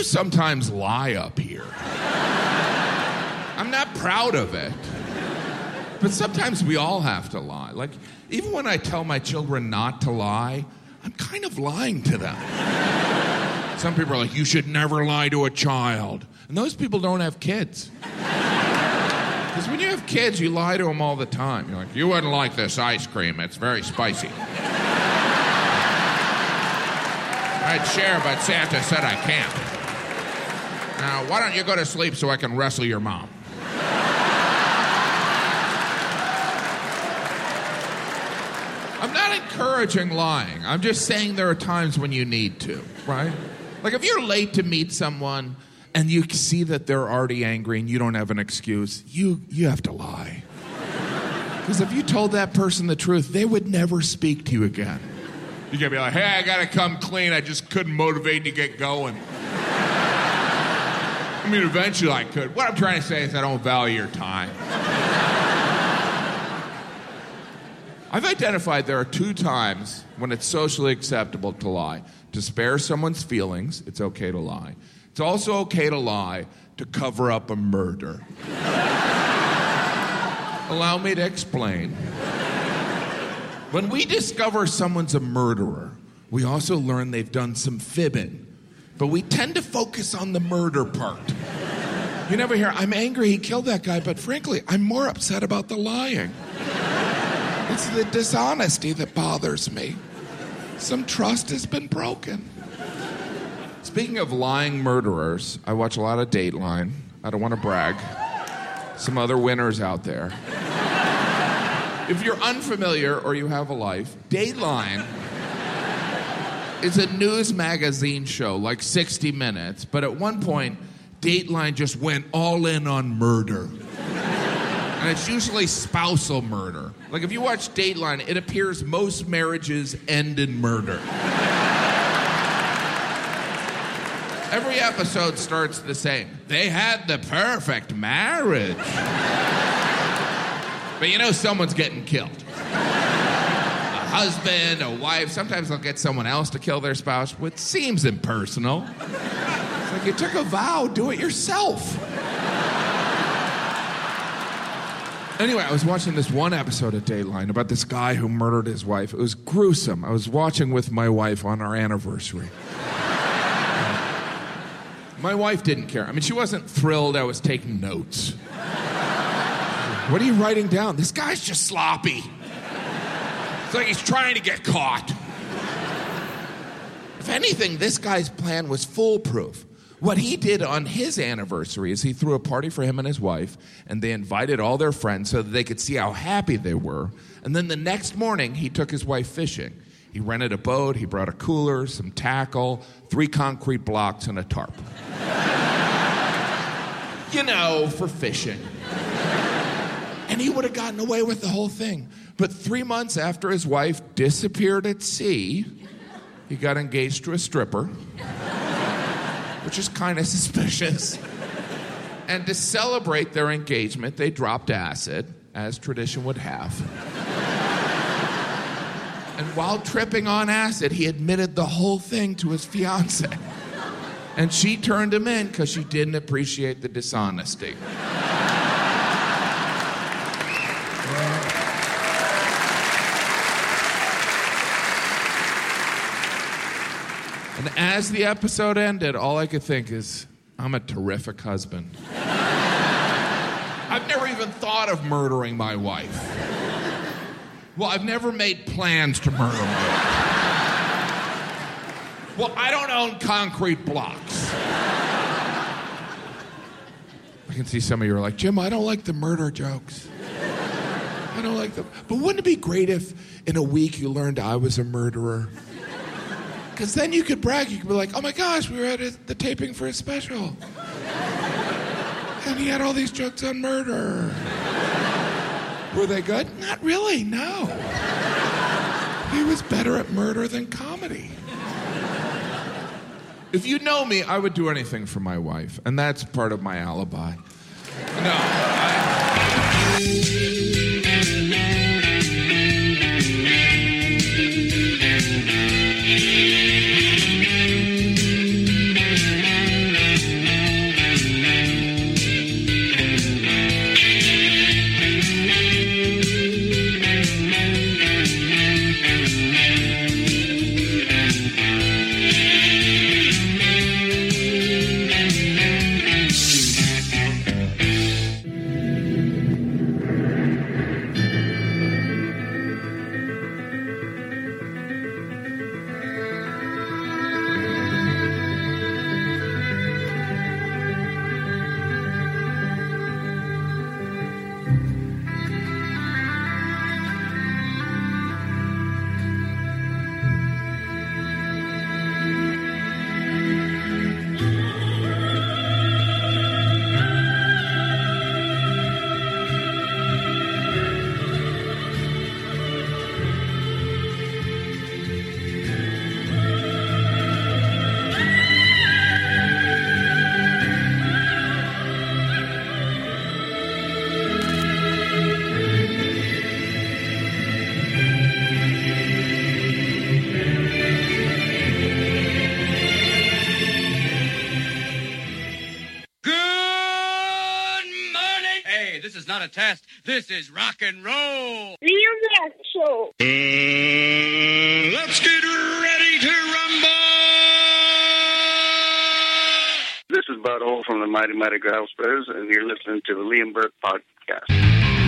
do sometimes lie up here. I'm not proud of it. But sometimes we all have to lie. Like, even when I tell my children not to lie, I'm kind of lying to them. Some people are like, you should never lie to a child. And those people don't have kids. Because when you have kids, you lie to them all the time. You're like, you wouldn't like this ice cream. It's very spicy. I'd share, but Santa said I can't. Now, why don't you go to sleep so I can wrestle your mom? I'm not encouraging lying. I'm just saying there are times when you need to, right? Like if you're late to meet someone and you see that they're already angry and you don't have an excuse, you have to lie. Because if you told that person the truth, they would never speak to you again. You gotta be like, hey, I gotta come clean. I just couldn't motivate to get going. I mean, eventually I could. What I'm trying to say is I don't value your time. I've identified there are 2 times when it's socially acceptable to lie. To spare someone's feelings, it's okay to lie. It's also okay to lie to cover up a murder. Allow me to explain. When we discover someone's a murderer, we also learn they've done some fibbing. But we tend to focus on the murder part. You never hear, I'm angry he killed that guy, but frankly, I'm more upset about the lying. It's the dishonesty that bothers me. Some trust has been broken. Speaking of lying murderers, I watch a lot of Dateline. I don't want to brag. Some other winners out there. If you're unfamiliar or you have a life, Dateline is a news magazine show, like 60 Minutes, but at one point, Dateline just went all in on murder. And it's usually spousal murder. Like if you watch Dateline, it appears most marriages end in murder. Every episode starts the same. They had the perfect marriage. But you know someone's getting killed. A husband, a wife. Sometimes they'll get someone else to kill their spouse, which seems impersonal. It's like you took a vow, do it yourself. Anyway, I was watching this one episode of Dateline about this guy who murdered his wife. It was gruesome. I was watching with my wife on our anniversary. My wife didn't care. I mean, she wasn't thrilled I was taking notes. What are you writing down? This guy's just sloppy. It's like he's trying to get caught. If anything, this guy's plan was foolproof. What he did on his anniversary is he threw a party for him and his wife, and they invited all their friends so that they could see how happy they were. And then the next morning, he took his wife fishing. He rented a boat, he brought a cooler, some tackle, 3 concrete blocks, and a tarp. You know, for fishing. And he would have gotten away with the whole thing. But 3 months after his wife disappeared at sea, he got engaged to a stripper. Which is kind of suspicious. And to celebrate their engagement, they dropped acid, as tradition would have. And while tripping on acid, he admitted the whole thing to his fiancée. And she turned him in because she didn't appreciate the dishonesty. And as the episode ended, all I could think is, I'm a terrific husband. I've never even thought of murdering my wife. Well, I've never made plans to murder my wife. Well, I don't own concrete blocks. I can see some of you are like, Jim, I don't like the murder jokes. I don't like them. But wouldn't it be great if in a week you learned I was a murderer? Because then you could brag. You could be like, oh my gosh, we were at the taping for a special. And he had all these jokes on murder. Were they good? Not really, no. He was better at murder than comedy. If you know me, I would do anything for my wife. And that's part of my alibi. this is not a test. This is rock and roll. Liam Left Show. Let's get ready to rumble. This is Bud Hole from the Mighty Mighty Grouse Brothers, and you're listening to the Liam Burke Podcast.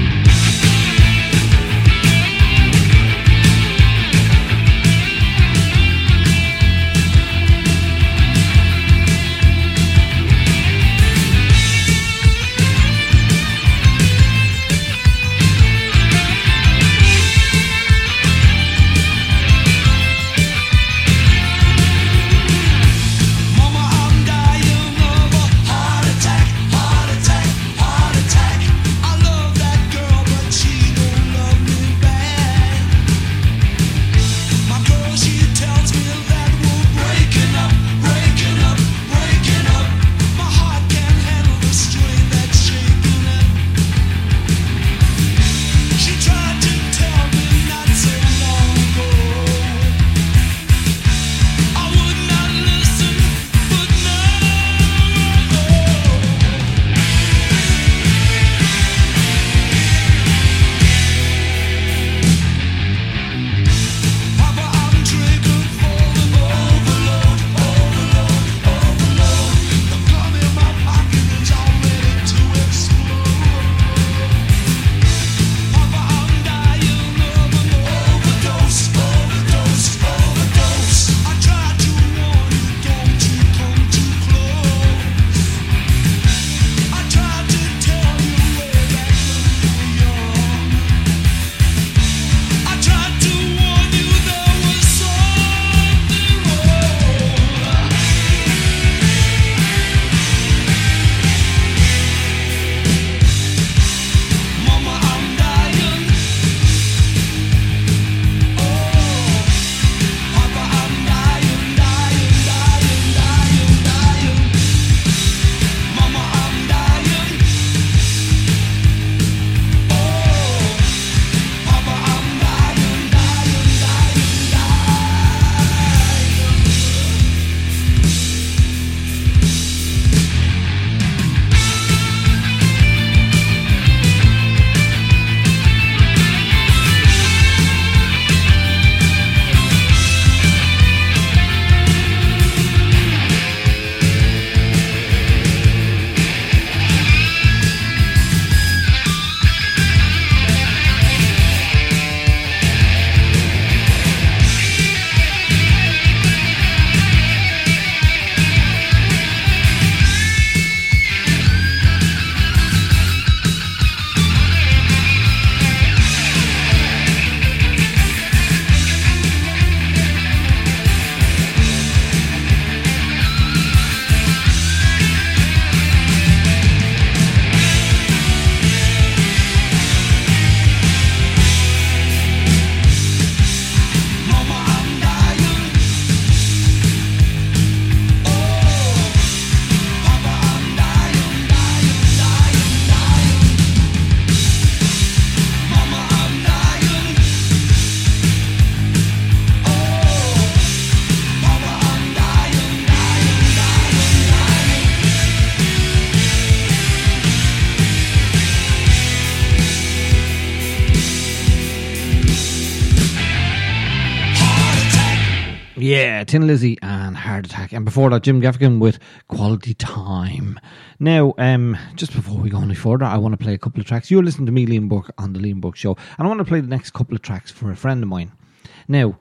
Yeah, Tin Lizzy and Heart Attack. And before that, Jim Gaffigan with Quality Time. Now, just before we go any further, I want to play a couple of tracks. You're listening to me, Liam Burke, on the Liam Burke Show. And I want to play the next couple of tracks for a friend of mine. Now,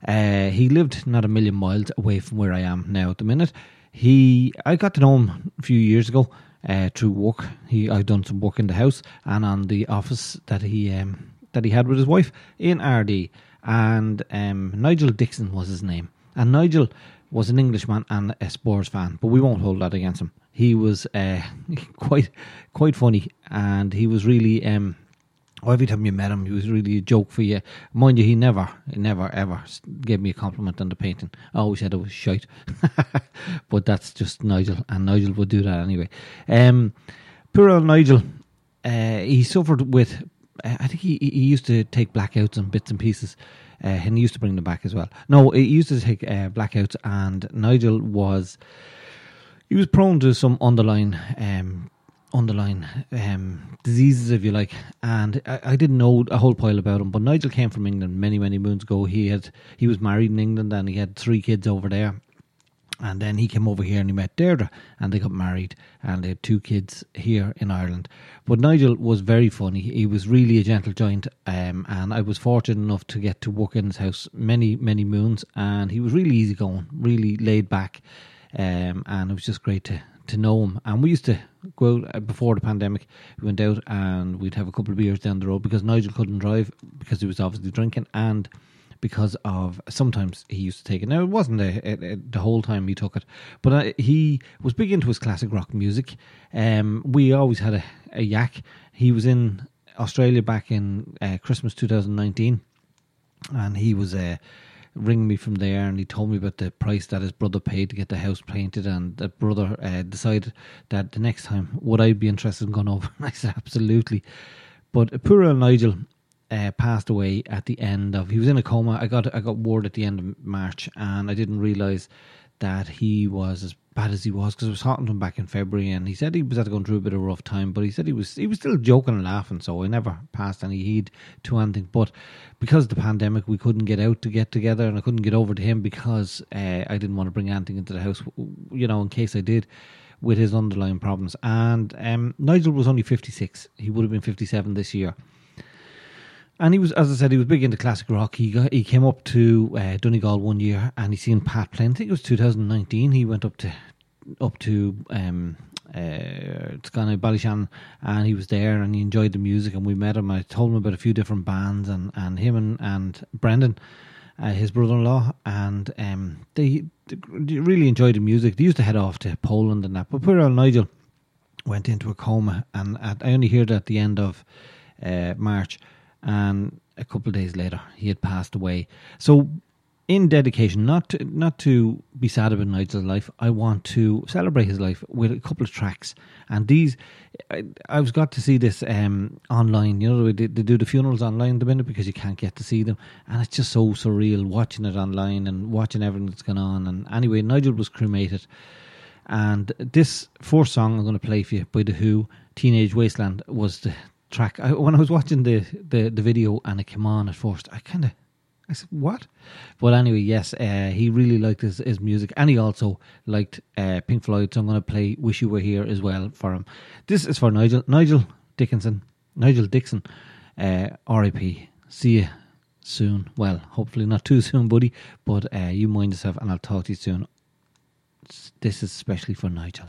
he lived not a million miles away from where I am now at the minute. I got to know him a few years ago through work. I've done some work in the house and on the office that he had with his wife in RD. And Nigel Dixon was his name. And Nigel was an Englishman and a Spurs fan, but we won't hold that against him. He was quite funny, and he was really every time you met him, he was really a joke for you. Mind you, he never ever gave me a compliment on the painting. I always said it was shite. But that's just Nigel, and Nigel would do that anyway. Poor old Nigel, he suffered with, I think he used to take blackouts and bits and pieces, and he used to bring them back as well. No, he used to take blackouts, and Nigel was prone to some underlying underlying diseases, if you like, and I didn't know a whole pile about him. But Nigel came from England many moons ago. He was married in England and he had 3 kids over there. And then he came over here and he met Deirdre and they got married and they had 2 kids here in Ireland. But Nigel was very funny. He was really a gentle giant, and I was fortunate enough to get to work in his house many moons, and he was really easygoing, really laid back, and it was just great to know him. And we used to go out before the pandemic. We went out and we'd have a couple of beers down the road because Nigel couldn't drive because he was obviously drinking, and because of sometimes he used to take it. Now, it wasn't the whole time he took it, but he was big into his classic rock music. We always had a yak. He was in Australia back in Christmas 2019, and he was ringing me from there, and he told me about the price that his brother paid to get the house painted, and that brother decided that the next time would I be interested in going over. And I said absolutely. But poor old Nigel passed away at the end of, he was in a coma. I got word at the end of March, and I didn't realise that he was as bad as he was, because I was talking to him back in February, and he said he was going through a bit of a rough time, but he said he was still joking and laughing, so I never passed any heed to anything. But because of the pandemic, we couldn't get out to get together, and I couldn't get over to him because I didn't want to bring anything into the house, in case I did, with his underlying problems. And Nigel was only 56. He would have been 57 this year. And he was, as I said, he was big into classic rock. He came up to Donegal one year and he seen Pat playing. I think it was 2019. He went up to Scanna Ballyshannon, and he was there and he enjoyed the music, and we met him. I told him about a few different bands, and him and Brendan, his brother-in-law, and they really enjoyed the music. They used to head off to Poland and that. But poor old Nigel went into a coma, and I only heard at the end of March. And a couple of days later, he had passed away. So, in dedication, not to be sad about Nigel's life, I want to celebrate his life with a couple of tracks. And these, I've got to see this online. They do the funerals online at the minute because you can't get to see them. And it's just so surreal watching it online and watching everything that's going on. And anyway, Nigel was cremated. And this first song I'm going to play for you by The Who, Teenage Wasteland, was the track. When I was watching the video and it came on at first, I said, what? But anyway, yes, he really liked his music, and he also liked Pink Floyd, so I'm going to play Wish You Were Here as well for him. This is for Nigel Dixon, R.I.P. See you soon. Well, hopefully not too soon, buddy, but you mind yourself, and I'll talk to you soon. This is especially for Nigel.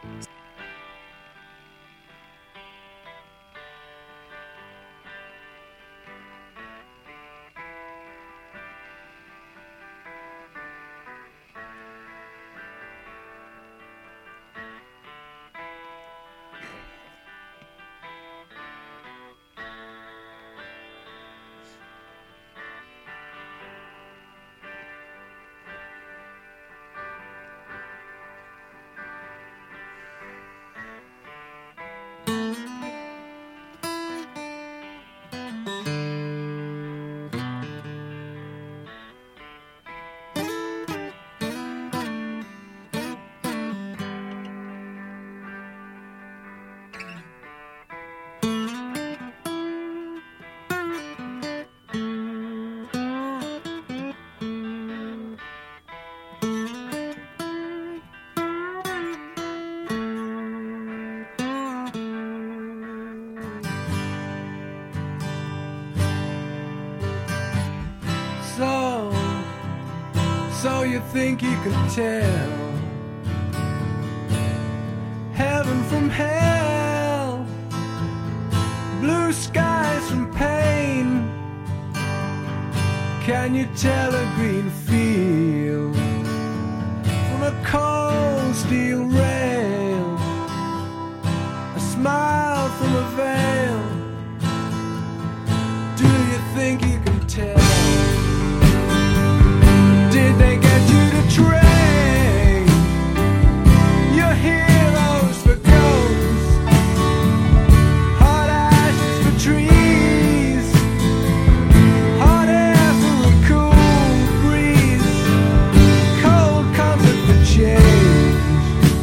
So you think you can tell heaven from hell, blue skies from pain? Can you tell a green field from a cold steel rail, a smile from a veil? Do you think you can tell? Did they get you to trade your heroes for ghosts, hot ashes for trees, hot air for a cool breeze, cold comfort for change?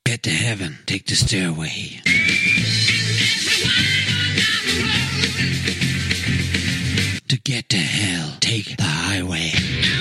get to heaven, take the stairway. To get to hell, take the highway.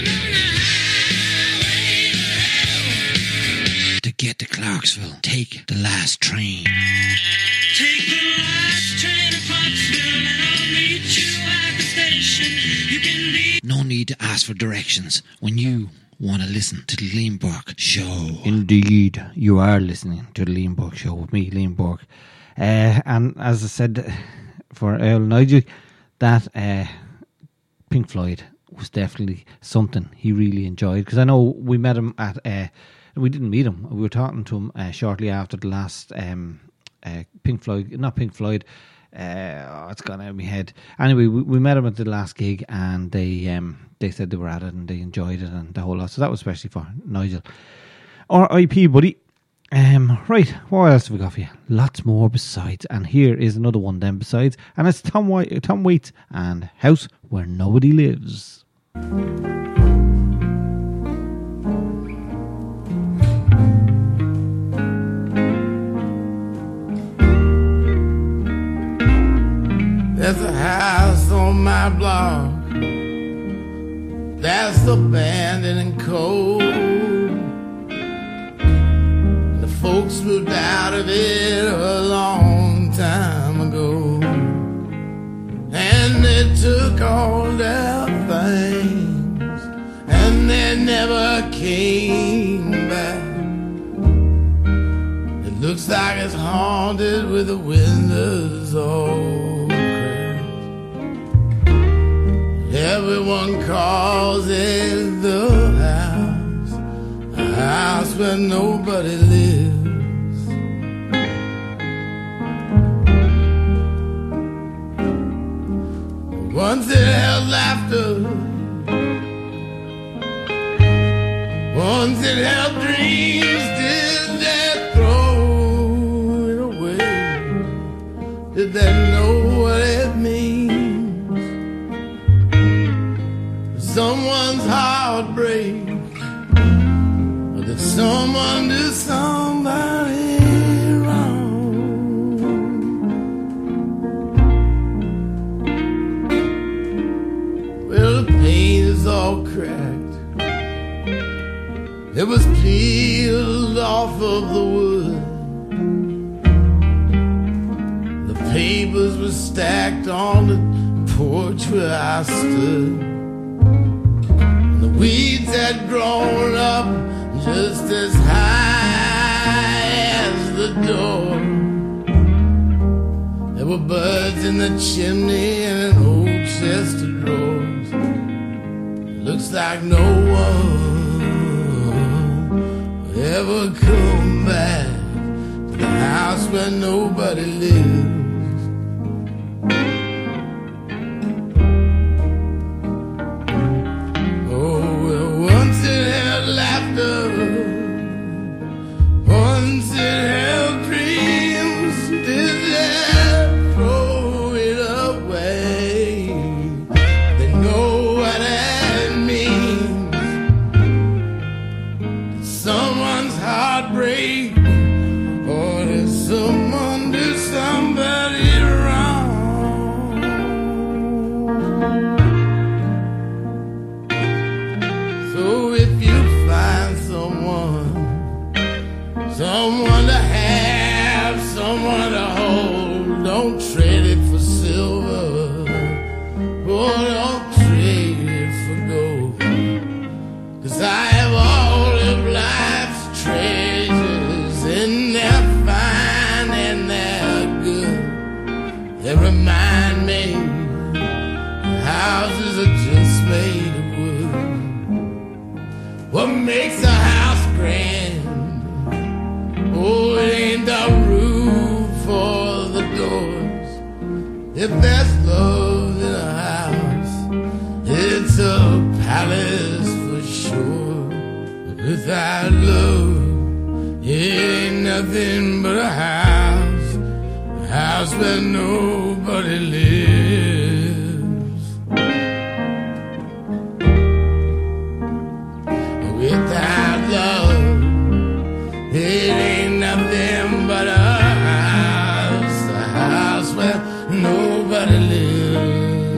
To get to Clarksville, take the last train. Take the last train to Clarksville and I'll meet you at the station. You can leave. No need to ask for directions when you want to listen to the Liam Burke Show. Indeed, you are listening to the Liam Burke Show with me, Liam Burke. And as I said for Earl Nigel, that Pink Floyd was definitely something he really enjoyed. Because I know we met him at... we didn't meet him. We were talking to him shortly after the last Pink Floyd... Not Pink Floyd. It's gone out of my head. Anyway, we met him at the last gig and they said they were at it and they enjoyed it and the whole lot. So that was especially for Nigel. R.I.P. buddy. Right, what else have we got for you? Lots more besides. And here is another one then besides. And it's Tom Waits and House Where Nobody Lives. There's a house on my block that's abandoned and cold. The folks moved out of it a long time ago, and they took all their things, and they never came back. It looks like it's haunted with the windows all cracked. Everyone calls it the house, a house where nobody lives. Once it held laughter, once it held dreams, did they throw it away? Did they know what it means? Someone's heartbreak, or did someone do somebody wrong? Well, the paint is all cracked. It was peeled off of the wood. The papers were stacked on the porch where I stood. And the weeds had grown up just as high as the door. There were birds in the chimney and an old chest of drawers. Looks like no one will ever come back to the house where nobody lives. Oh, well, once it held laughter, once it held dreams, did they throw it away? They know what that means. Did someone's heartbreak, or did someone do somebody wrong? So if you find someone to have, someone to hold, don't trade it for silver, or don't trade it for gold. 'Cause I have all of life's treasures, and they're fine and they're good. They remind me houses are just made of wood. What makes a house grand? Oh, it ain't the roof or the doors. If there's love in a house, it's a palace for sure. But without love, it ain't nothing but a house where nobody lives. Without love, it ain't nothing nobody lives.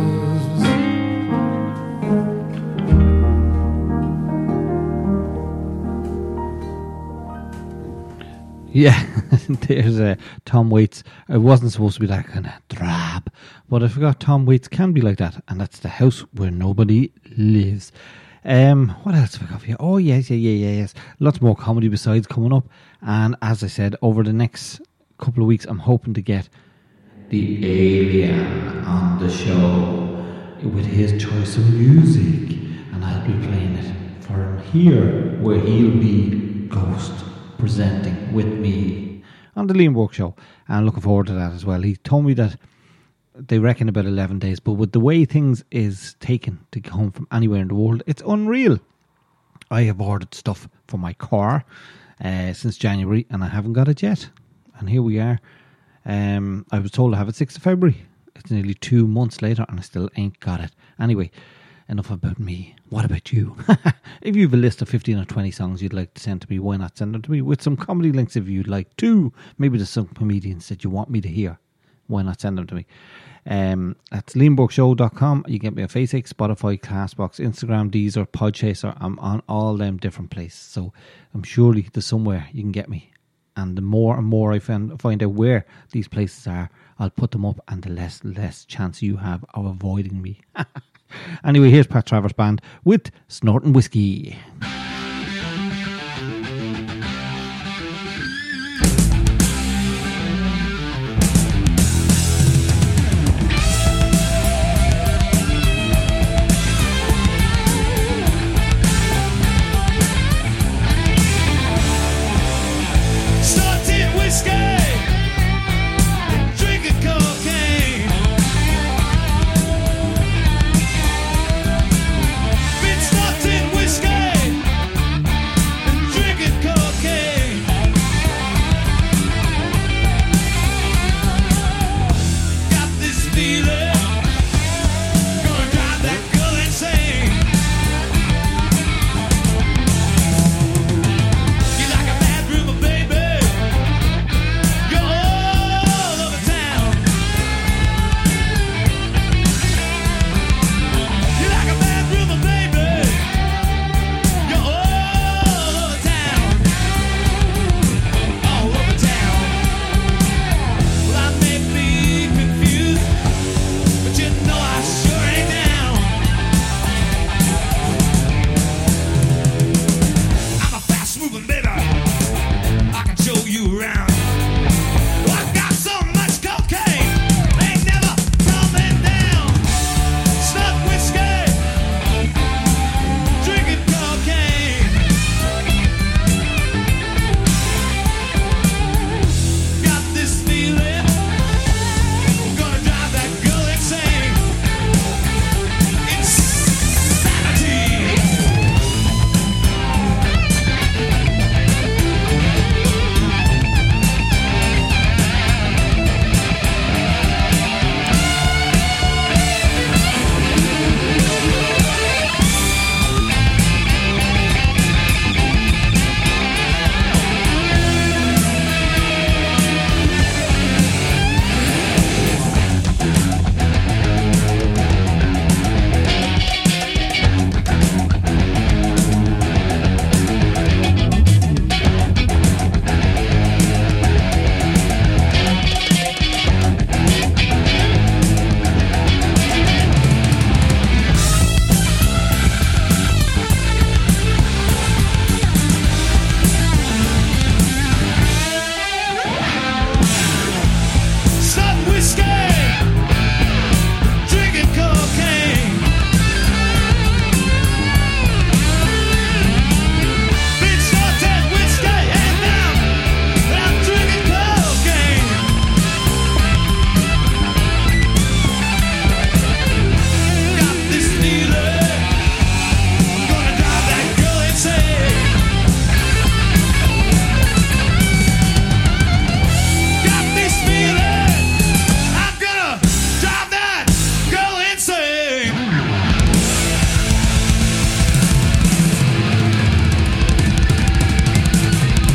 Yeah, there's Tom Waits. It wasn't supposed to be that kind of drab, but I forgot Tom Waits can be like that, and that's The House Where Nobody Lives. What else have I got for you? Oh, yes. Lots more comedy besides coming up. And as I said, over the next couple of weeks, I'm hoping to get the Alien on the show with his choice of music, and I'll be playing it for him here, where he'll be Ghost presenting with me on the Liam Burke Show, and looking forward to that as well. He told me that they reckon about 11 days, but with the way things is taken to come from anywhere in the world, it's unreal. I have ordered stuff for my car since January, and I haven't got it yet, and here we are. I was told to have it 6th of February. It's nearly 2 months later and I still ain't got it. Anyway, enough about me. What about you? If you have a list of 15 or 20 songs you'd like to send to me, why not send them to me with some comedy links if you'd like to. Maybe there's some comedians that you want me to hear. Why not send them to me? That's liamburkshow.com. You get me on Facebook, Spotify, Castbox, Instagram, Deezer, Podchaser. I'm on all them different places. So I'm surely there's somewhere you can get me. And the more and more I find out where these places are, I'll put them up, and the less chance you have of avoiding me. Anyway, here's Pat Travers Band with Snorting Whiskey.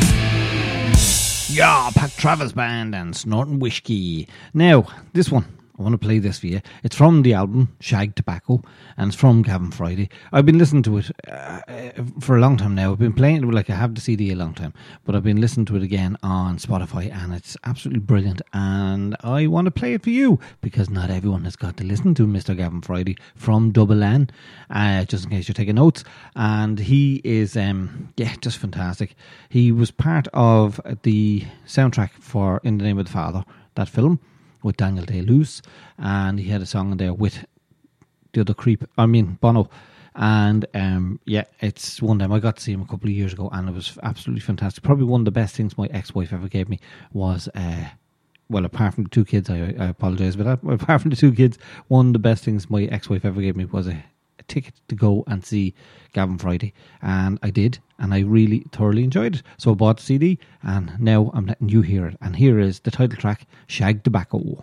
Travis Band and Snorting Whiskey. Now, this one, I want to play this for you. It's from the album Shag Tobacco, and it's from Gavin Friday. I've been listening to it for a long time now. I've been playing it, like I have the CD a long time, but I've been listening to it again on Spotify, and it's absolutely brilliant. And I want to play it for you because not everyone has got to listen to Mr. Gavin Friday from Double N, just in case you're taking notes. And he is, just fantastic. He was part of the soundtrack for In the Name of the Father, that film, with Daniel Day-Lewis, and he had a song in there with the other Bono, and it's one time I got to see him a couple of years ago, and it was absolutely fantastic. Probably one of the best things my ex-wife ever gave me was, apart from the two kids, I apologise, but apart from the two kids, one of the best things my ex-wife ever gave me was a ticket to go and see Gavin Friday, and I did, and I really thoroughly enjoyed it. So I bought the CD, and now I'm letting you hear it. And here is the title track, Shag Tobacco.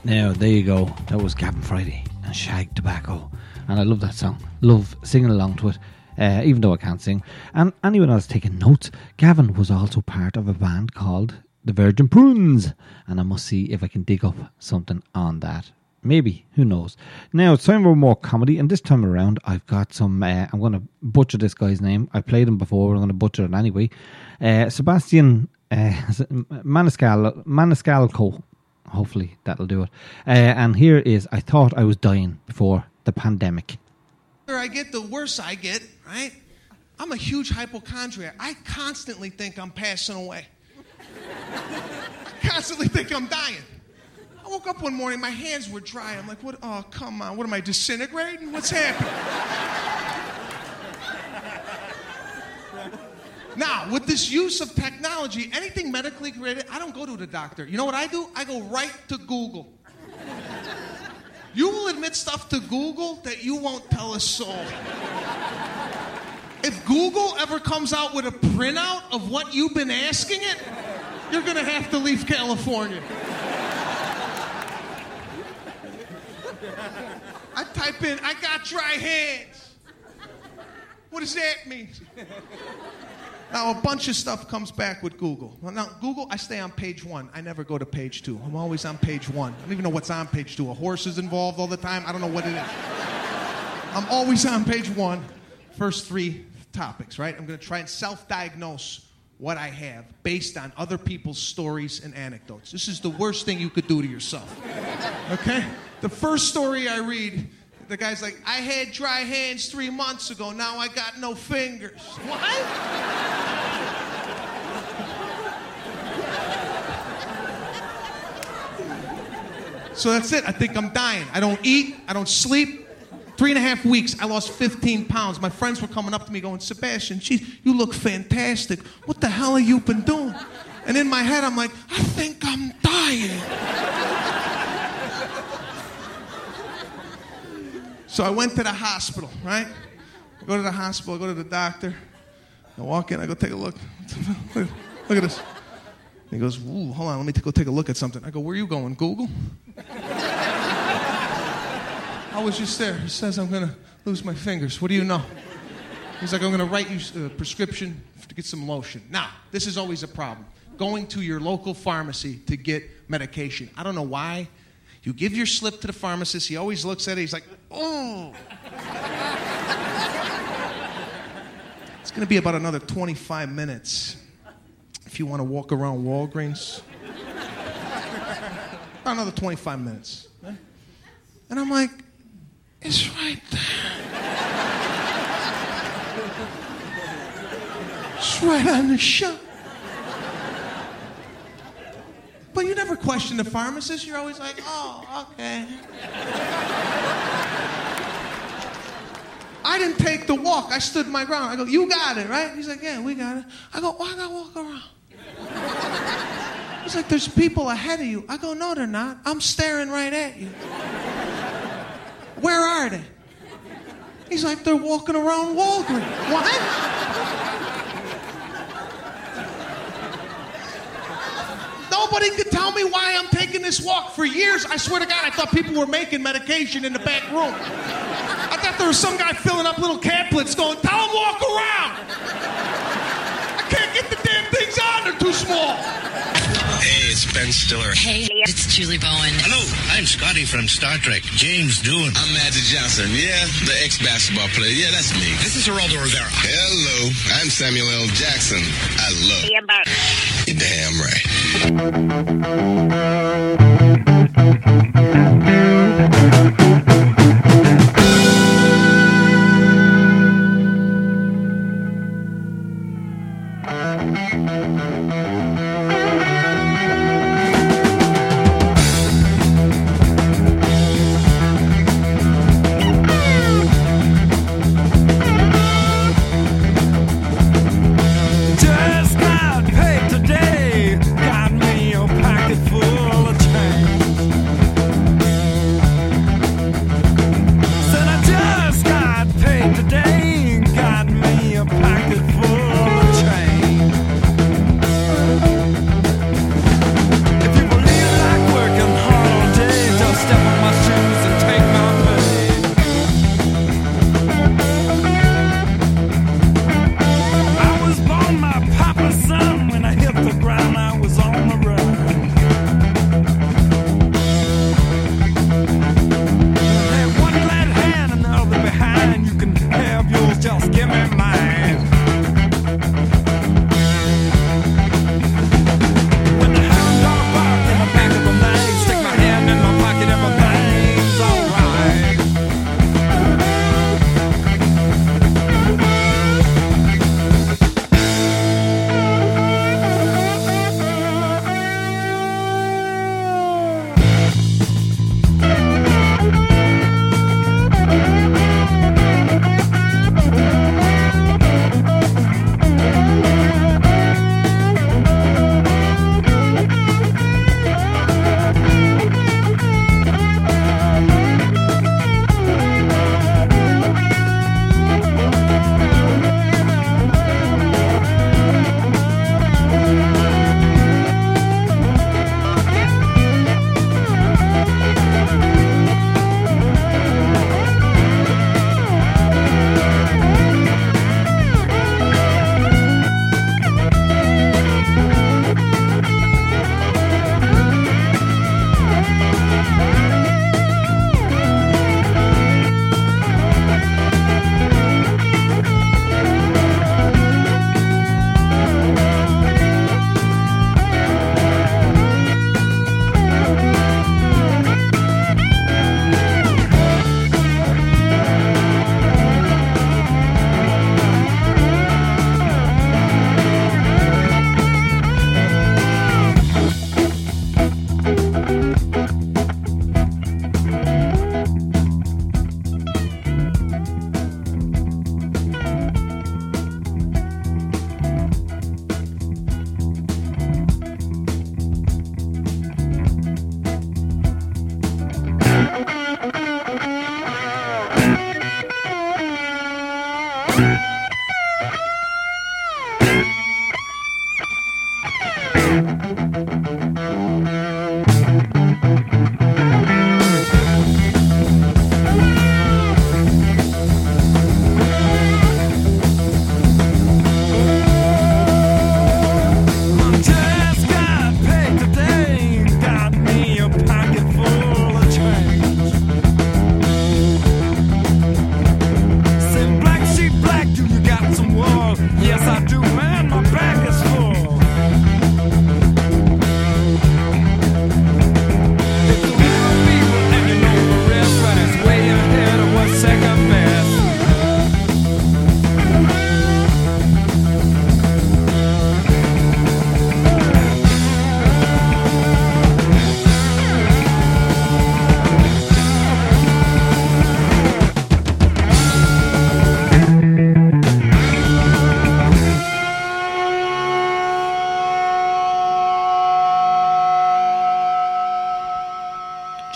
Now, there you go. That was Gavin Friday and Shag Tobacco. And I love that song. Love singing along to it, even though I can't sing. And anyone else taking notes, Gavin was also part of a band called The Virgin Prunes. And I must see if I can dig up something on that. Maybe, who knows. Now, it's time for more comedy. And this time around, I've got some... I'm going to butcher this guy's name. I've played him before, but I'm going to butcher it anyway. Sebastian Maniscalco. Hopefully that'll do it. And here is I Thought I Was Dying Before the Pandemic. The older I get, the worse I get, right? I'm a huge hypochondriac. I constantly think I'm passing away. I constantly think I'm dying. I woke up one morning, my hands were dry. I'm like, what? Oh, come on. What am I, disintegrating? What's happening? Now, with this use of technology, anything medically related, I don't go to the doctor. You know what I do? I go right to Google. You will admit stuff to Google that you won't tell a soul. If Google ever comes out with a printout of what you've been asking it, you're going to have to leave California. I type in, I got dry hands. What does that mean? Now, a bunch of stuff comes back with Google. Now, Google, I stay on page 1. I never go to page 2. I'm always on page 1. I don't even know what's on page 2. A horse is involved all the time. I don't know what it is. I'm always on page 1. First 3 topics, right? I'm going to try and self-diagnose what I have based on other people's stories and anecdotes. This is the worst thing you could do to yourself. Okay? The first story I read, the guy's like, I had dry hands 3 months ago. Now I got no fingers. What? So that's it. I think I'm dying. I don't eat. I don't sleep. 3.5 weeks, I lost 15 pounds. My friends were coming up to me going, Sebastian, geez, you look fantastic. What the hell have you been doing? And in my head, I'm like, I think I'm dying. So I went to the hospital, right? I go to the hospital, I go to the doctor. I walk in, I go take a look. Look at this. He goes, ooh, hold on, let me go take a look at something. I go, where are you going, Google? I was just there. He says I'm going to lose my fingers. What do you know? He's like, I'm going to write you a prescription to get some lotion. Now, this is always a problem. Going to your local pharmacy to get medication. I don't know why. You give your slip to the pharmacist. He always looks at it. He's like, oh. It's going to be about another 25 minutes if you want to walk around Walgreens. About another 25 minutes. And I'm like, it's right there. It's right on the shelf. But you never question the pharmacist. You're always like, oh, okay. I didn't take the walk. I stood my ground. I go, you got it, right? He's like, yeah, we got it. I go, why I gotta walk around? He's like, there's people ahead of you. I go, no, they're not. I'm staring right at you. Where are they? He's like, they're walking around Walgreens. What? Nobody could tell me why I'm taking this walk. For years, I swear to God, I thought people were making medication in the back room. I thought there was some guy filling up little caplets going, tell him walk around. I can't get the damn things on, they're too small. Hey, it's Ben Stiller. Hey, it's Julie Bowen. Hello, I'm Scotty from Star Trek. James Doohan. I'm Magic Johnson. Yeah, the ex-basketball player. Yeah, that's me. This is Geraldo Rivera. Hello, I'm Samuel L. Jackson. I love Hey, about You're damn right. Just got paid today, got me a pocket full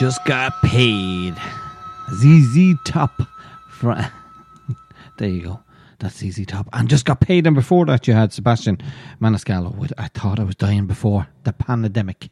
Just got paid. ZZ Top. There you go. That's ZZ Top. And just got paid. And before that, you had Sebastian Maniscalco with I Thought I Was Dying Before the Pandemic.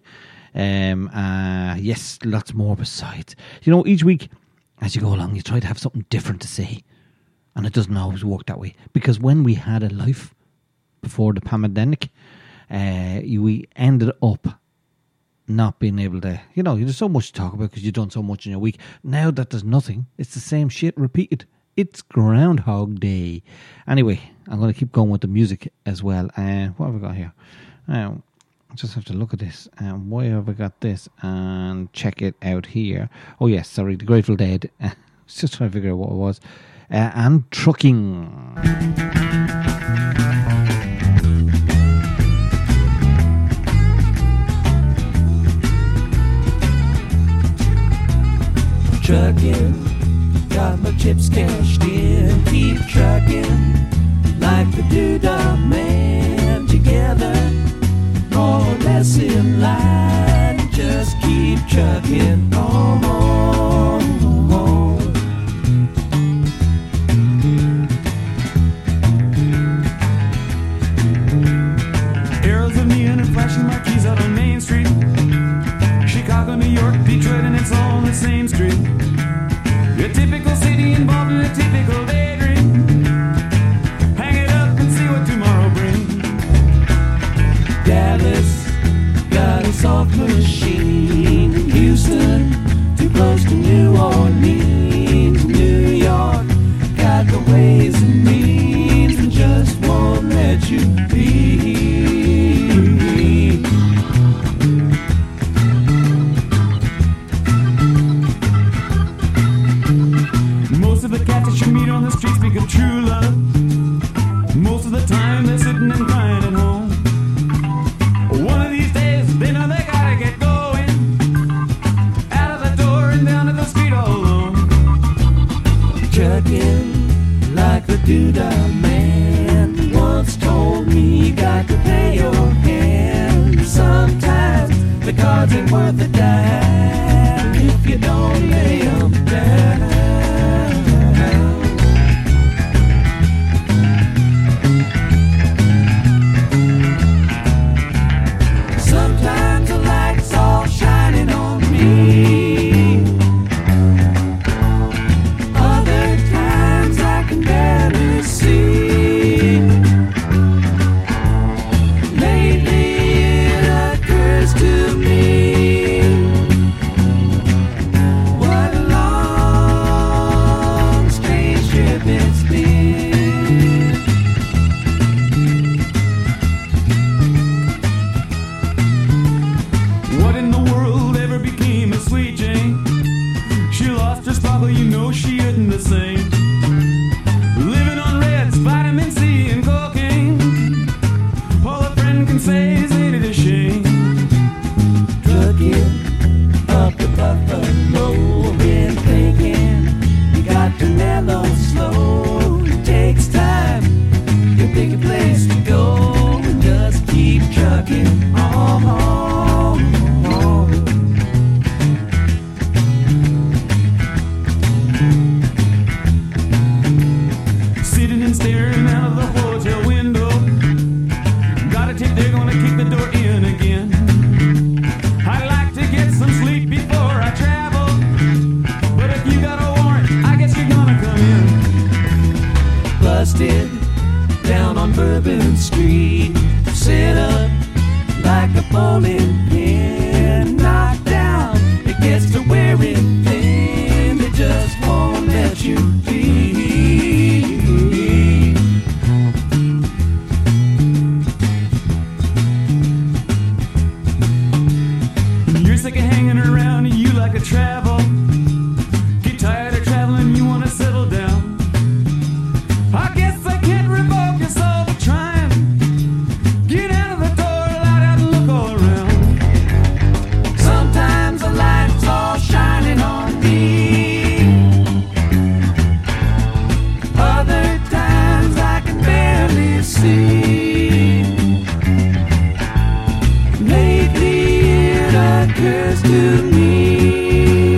Yes, lots more besides. You know, each week as you go along, you try to have something different to say. And it doesn't always work that way. Because when we had a life before the pandemic, we ended up not being able to, you know, there's so much to talk about because you've done so much in your week. Now that there's nothing, it's the same shit repeated. It's Groundhog Day. Anyway, I'm going to keep going with the music as well. What have we got here? I just have to look at this. Why have I got this? And check it out here. Oh yes, sorry, The Grateful Dead. I was just trying to figure out what it was. And Trucking. Trucking, got my chips cashed in. Keep trucking like the Doodah Man. Together, more or less in line. Just keep trucking on. Arrows of neon and flashing marquees out on Main Street. Chicago, New York, Detroit, and it's all on the same street. A typical city involved in a typical daydream. Hang it up and see what tomorrow brings. Dallas got a soft machine. Houston, too close to New Orleans. New York got the ways and means and just won't let you be. Most of the cats that you meet on the street speak of true love. Most of the time they're sitting and crying at home. One of these days they know they gotta get going. Out of the door and down to the street all alone. Trucking like the Doodah Man once told me you got to pay your hand. Sometimes the cards ain't worth a dime if you don't lay 'em down. Sometimes the light's all shining on me. Other times I can barely see. Lately it occurs to me. What a long, strange trip it's been. What in the world ever became of Sweet Jane? She lost her sparkle, you know she isn't the same. Living on Reds, vitamin C and cocaine. All a friend can say is ain't it a shame? Trucking up the Buffalo, been thinking you got to mellow slow. It takes time to pick a place to go and just keep trucking on. Sitting and staring out of the hotel window. Got a tip they're gonna kick the door in again. I'd like to get some sleep before I travel. But if you got a warrant, I guess you're gonna come in. Busted down on Bourbon Street. Sit up like a bowling pin. Knocked down, it gets to wearing thin. They just won't let you be. You're sick of hanging around and you like to travel. Get tired of traveling, you wanna settle down. I guess I can't revoke your soul for trying. Get out of the door, light out and look all around. Sometimes the light's all shining on me. Other times I can barely see. Lately it occurs to me.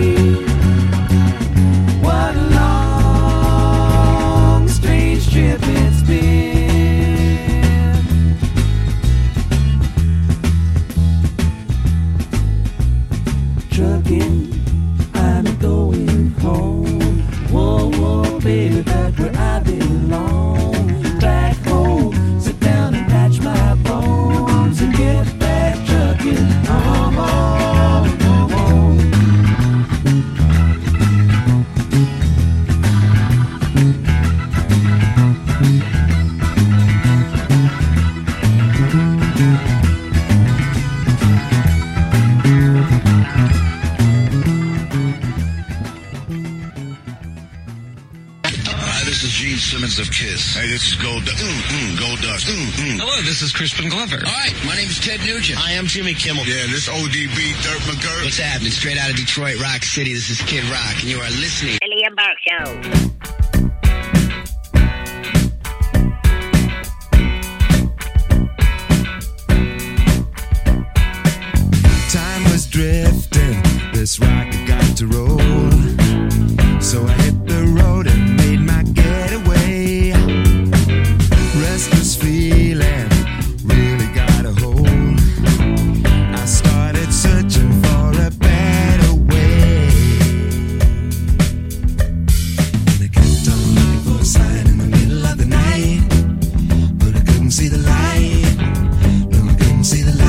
Simmons of Kiss. Hey, this is Gold Dust. Gold Dust. Hello, this is Crispin Glover. All right, my name is Ted Nugent. I am Jimmy Kimmel. Yeah, this ODB, Dirt McGirt. What's happening? Straight out of Detroit, Rock City. This is Kid Rock, and you are listening to Liam Burke Show. Time was drifting, this rocket got to roll. So I hit the road and made my getaway. Restless feeling really got a hold. I started searching for a better way. And I kept on looking for a sign in the middle of the night, but I couldn't see the light. No, I couldn't see the light.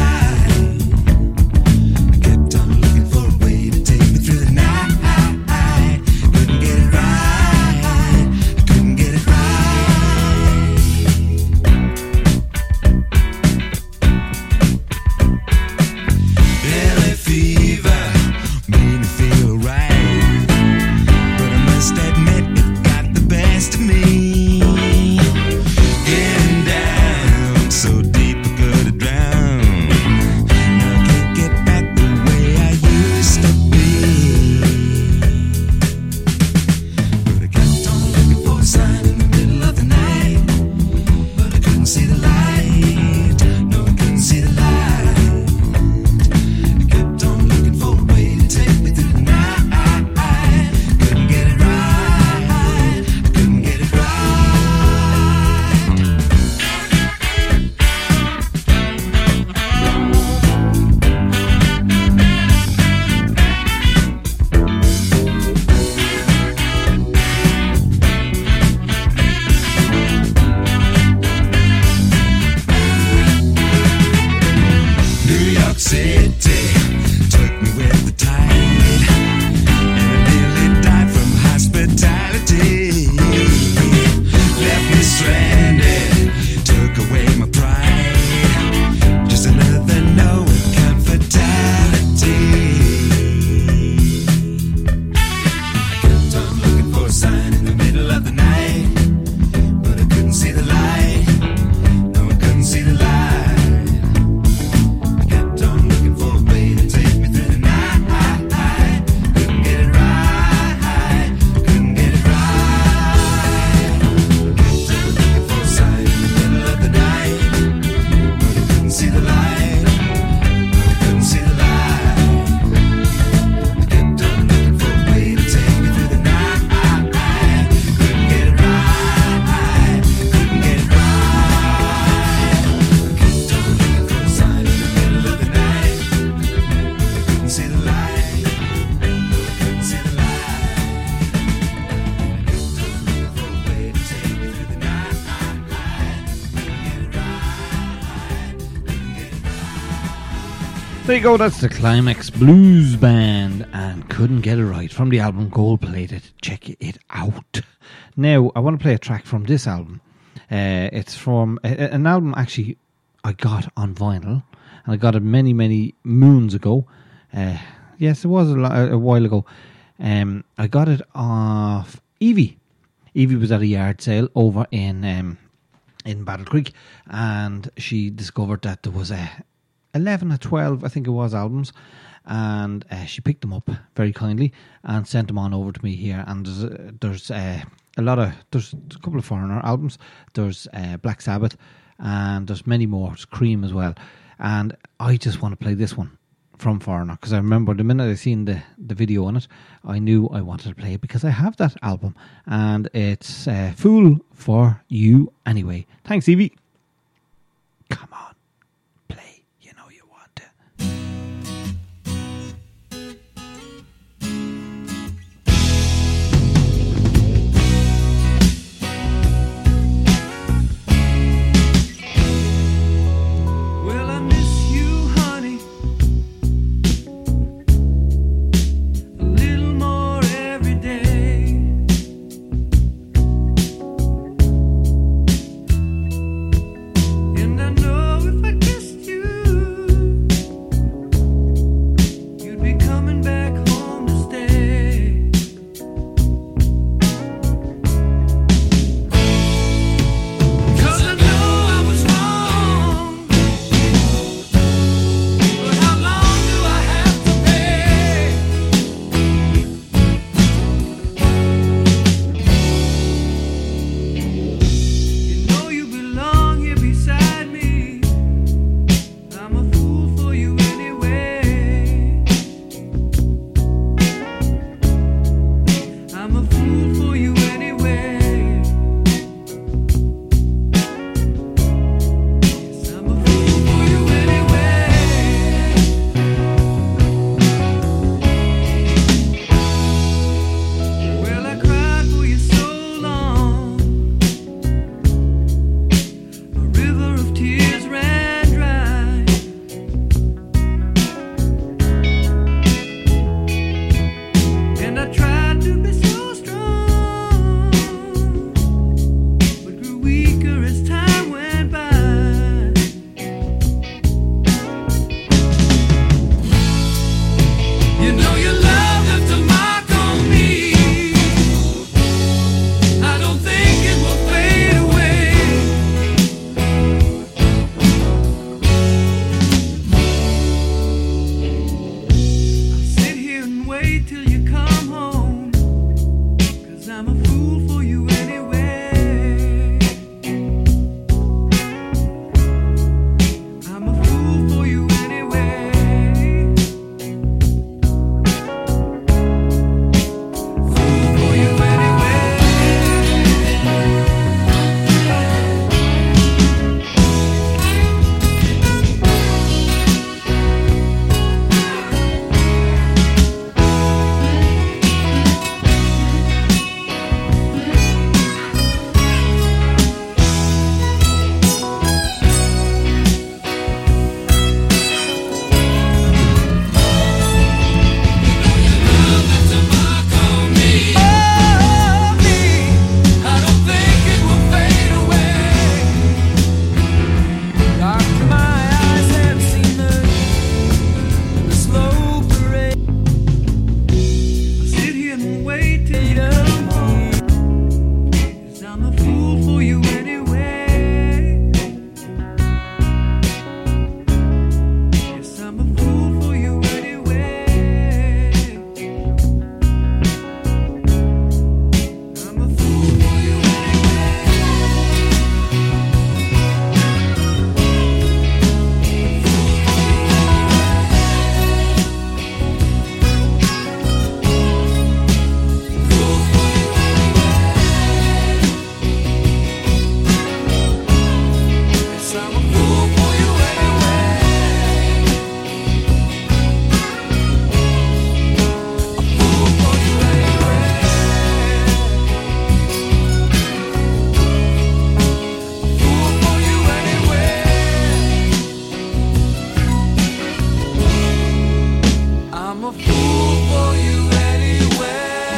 There you go, that's the Climax Blues Band and Couldn't Get It Right from the album Gold Plated. Check it out. Now, I want to play a track from this album. It's from an album actually I got on vinyl, and I got it many, many moons ago. Yes, it was a while ago. I got it off Evie. Evie was at a yard sale over in Battle Creek, and she discovered that there was 11 or 12, I think it was, albums, and she picked them up very kindly and sent them on over to me here. And there's a couple of Foreigner albums. There's Black Sabbath, and there's many more. There's Cream as well. And I just want to play this one from Foreigner, because I remember the minute I seen the video on it, I knew I wanted to play it because I have that album, and it's Fool for You Anyway. Thanks, Evie. Come on. And I know I'm a fool for you anyway.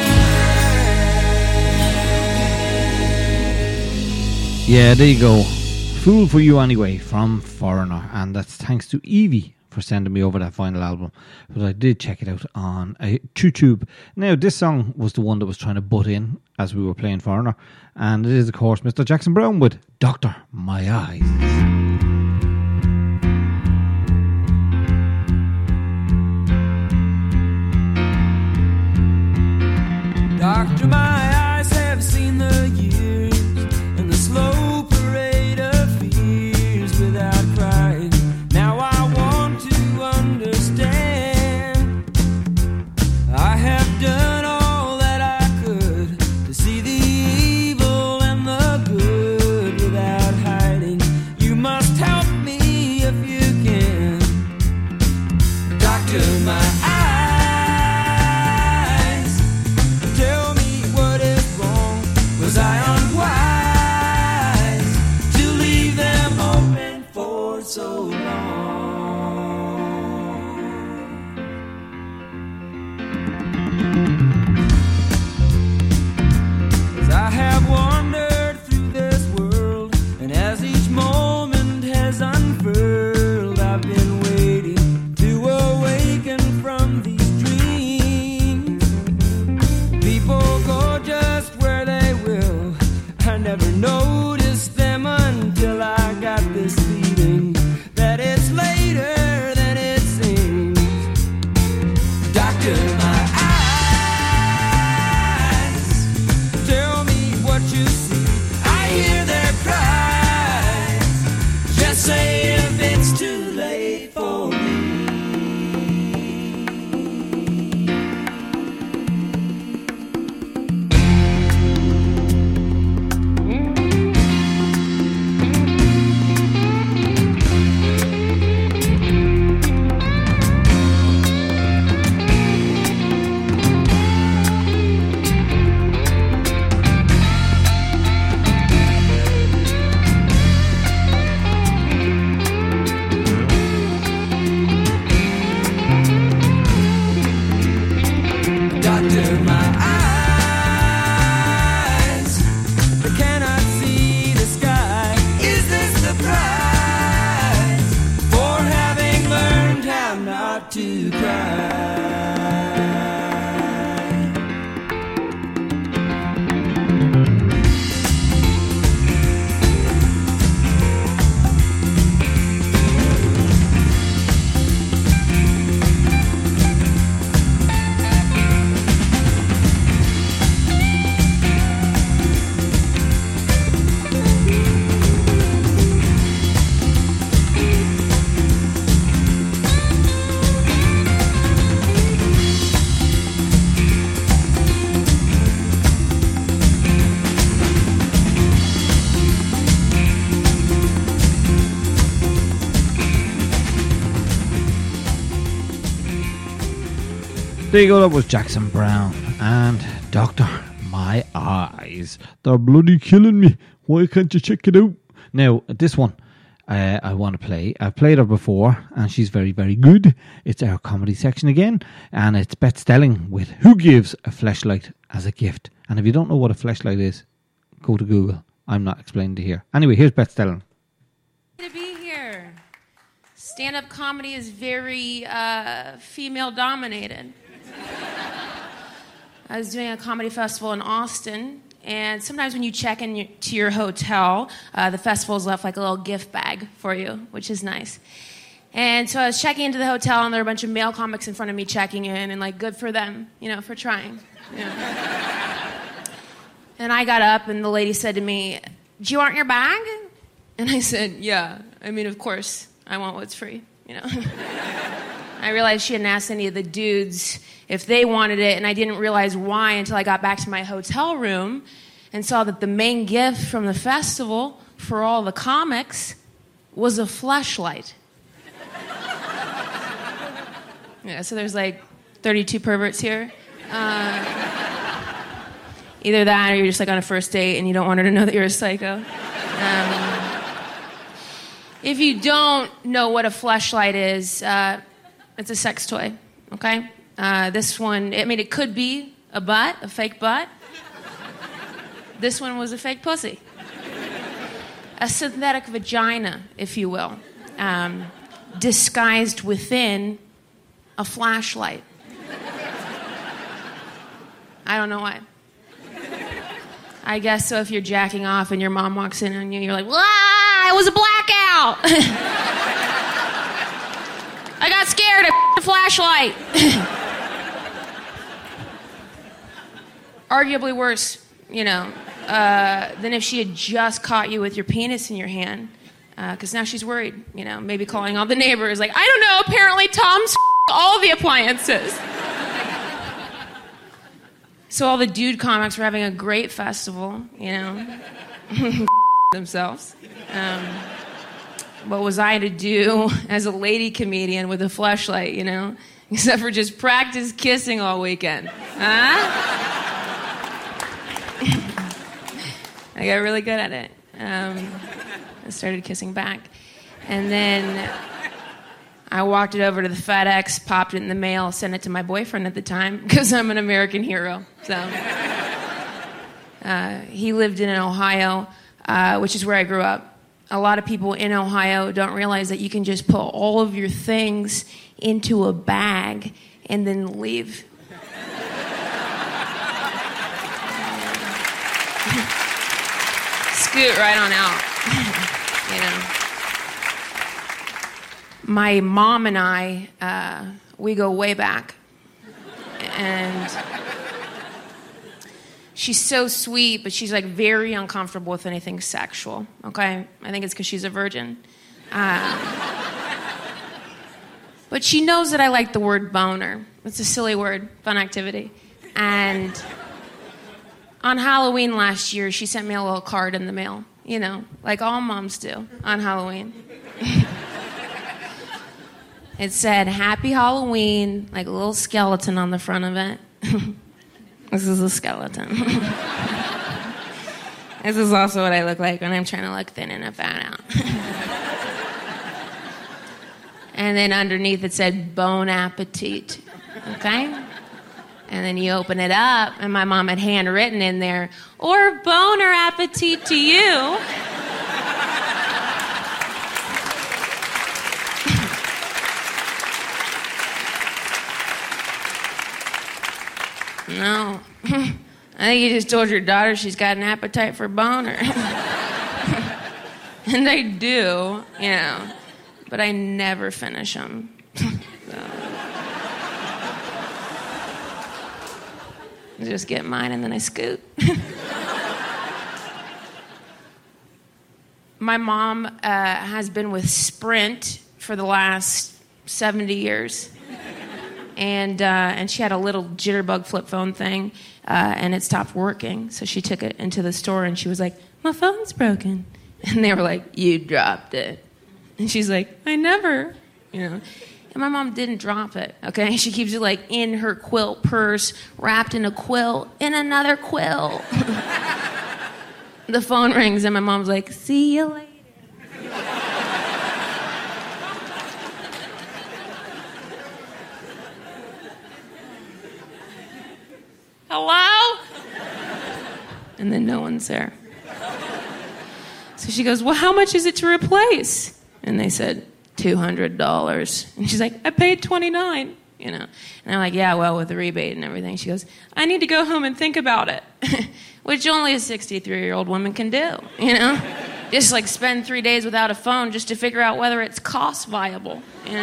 Yeah, there you go. Fool for You Anyway from Foreigner. And that's thanks to Evie for sending me over that vinyl album. But I did check it out on YouTube. Now, this song was the one that was trying to butt in as we were playing Foreigner. And it is, of course, Mr. Jackson Browne with Doctor My Eyes. Doctor, my eyes have seen the years and the slow parade of fears without crying. Now I want to understand. I have done all that I could to see the evil and the good without hiding. You must help me if you can. Doctor, my eyes. Was I unwise to leave them open for so long? 'Cause I have wandered through this world, and as each moment has unfurled, I've been waiting to awaken from these dreams. People go just where they will. I never noticed them until I got this feeling that it's later than it seems. Doctor, my eyes, tell me what you see. I hear their cries. Just say if it's too late for me. To There you go, that was Jackson Browne and Doctor My Eyes. They're bloody killing me. Why can't you check it out? Now, this one I want to play. I've played her before and she's very, very good. It's our comedy section again, and it's Beth Stelling with Who Gives a Fleshlight as a Gift. And if you don't know what a fleshlight is, go to Google. I'm not explaining to here. Anyway, here's Beth Stelling. To be here. Stand-up comedy is very female-dominated. I was doing a comedy festival in Austin, and sometimes when you check in to your hotel, the festival's left like a little gift bag for you, which is nice. And so I was checking into the hotel, and there were a bunch of male comics in front of me checking in, and like, good for them, you know, for trying. You know. And I got up, and the lady said to me, "Do you want your bag?" And I said, "Yeah. I mean, of course, I want what's free, you know." I realized she hadn't asked any of the dudes if they wanted it, and I didn't realize why until I got back to my hotel room and saw that the main gift from the festival for all the comics was a fleshlight. Yeah, so there's like 32 perverts here. Either that or you're just like on a first date and you don't want her to know that you're a psycho. If you don't know what a fleshlight is, it's a sex toy, okay? This one, I mean, it could be a butt, a fake butt. This one was a fake pussy. A synthetic vagina, if you will, disguised within a flashlight. I don't know why. I guess so if you're jacking off and your mom walks in on you, you're like, "Ah, it was a blackout." I got scared, I the flashlight. Arguably worse, than if she had just caught you with your penis in your hand. Because now she's worried, maybe calling all the neighbors, like, "I don't know, apparently Tom's all the appliances." So all the dude comics were having a great festival, themselves. What was I to do as a lady comedian with a fleshlight, except for just practice kissing all weekend? Huh? I got really good at it. I started kissing back. And then I walked it over to the FedEx, popped it in the mail, sent it to my boyfriend at the time, because I'm an American hero. So he lived in Ohio, which is where I grew up. A lot of people in Ohio don't realize that you can just put all of your things into a bag and then leave. Scoot right on out, My mom and I, we go way back. And she's so sweet, but she's like very uncomfortable with anything sexual, okay? I think it's because she's a virgin. But she knows that I like the word boner. It's a silly word, fun activity. And on Halloween last year, she sent me a little card in the mail, like all moms do on Halloween. It said, "Happy Halloween," like a little skeleton on the front of it. This is a skeleton. This is also what I look like when I'm trying to look thin and fat out. And then underneath it said, "Bon appetit." Okay? And then you open it up, and my mom had handwritten in there, "Or boner appetit to you." No. I think you just told your daughter she's got an appetite for boner. And I do, but I never finish them. I just get mine and then I scoot. My mom has been with Sprint for the last 70 years. And she had a little jitterbug flip phone thing, and it stopped working. So she took it into the store, and she was like, "My phone's broken." And they were like, "You dropped it." And she's like, "I never, And my mom didn't drop it, okay? She keeps it, like, in her quilt purse, wrapped in a quilt, in another quilt. The phone rings, and my mom's like, "See you later." Hello? And then no one's there. So she goes, "Well, how much is it to replace?" And they said, $200. And she's like, "I paid $29, And I'm like, "Yeah, well, with the rebate and everything." She goes, "I need to go home and think about it." Which only a 63-year-old woman can do, Just like spend 3 days without a phone just to figure out whether it's cost viable,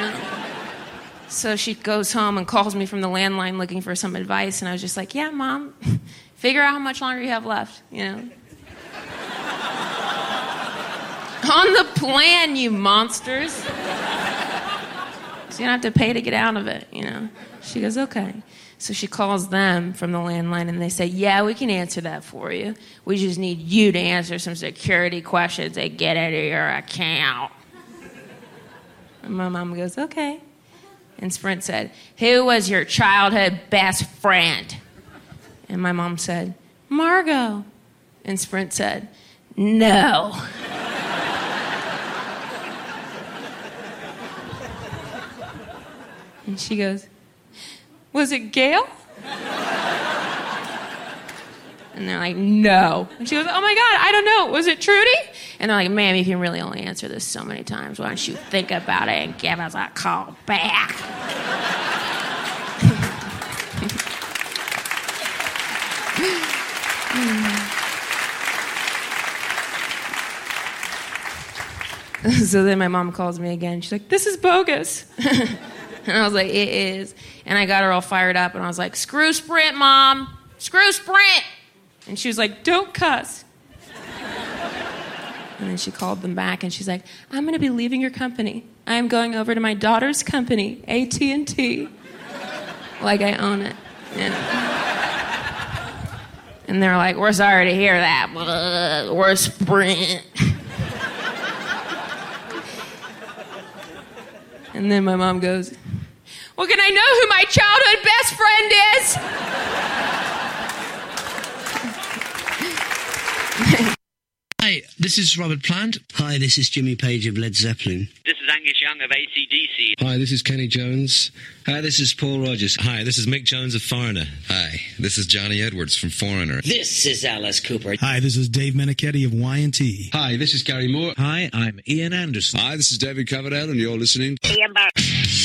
So she goes home and calls me from the landline looking for some advice, and I was just like, "Yeah, Mom, figure out how much longer you have left, On the plan, you monsters. So you don't have to pay to get out of it, She goes, "Okay." So she calls them from the landline, and they say, "Yeah, we can answer that for you. We just need you to answer some security questions and get it in your account." And my mom goes, "Okay." And Sprint said, "Who was your childhood best friend?" And my mom said, "Margot." And Sprint said, "No." And she goes, was it Gail? And they're like, no. And she goes, oh my God, I don't know. Was it Trudy? And they're like, ma'am, you can really only answer this so many times. Why don't you think about it and give us a call back? So then my mom calls me again. She's like, this is bogus. And I was like, it is. And I got her all fired up, and I was like, screw Sprint, Mom. Screw Sprint. And she was like, don't cuss. And then she called them back, and she's like, I'm going to be leaving your company. I am going over to my daughter's company, AT&T. Like I own it. And they're like, we're sorry to hear that. We're Sprint. And then my mom goes, well, can I know who my childhood best friend is? Hi, this is Robert Plant. Hi, this is Jimmy Page of Led Zeppelin. This is Angus Young of AC/DC. Hi, this is Kenny Jones. Hi, this is Paul Rogers. Hi, this is Mick Jones of Foreigner. Hi, this is Johnny Edwards from Foreigner. This is Alice Cooper. Hi, this is Dave Menichetti of Y&T. Hi, this is Gary Moore. Hi, I'm Ian Anderson. Hi, this is David Coverdale, and you're listening to Liam Burke.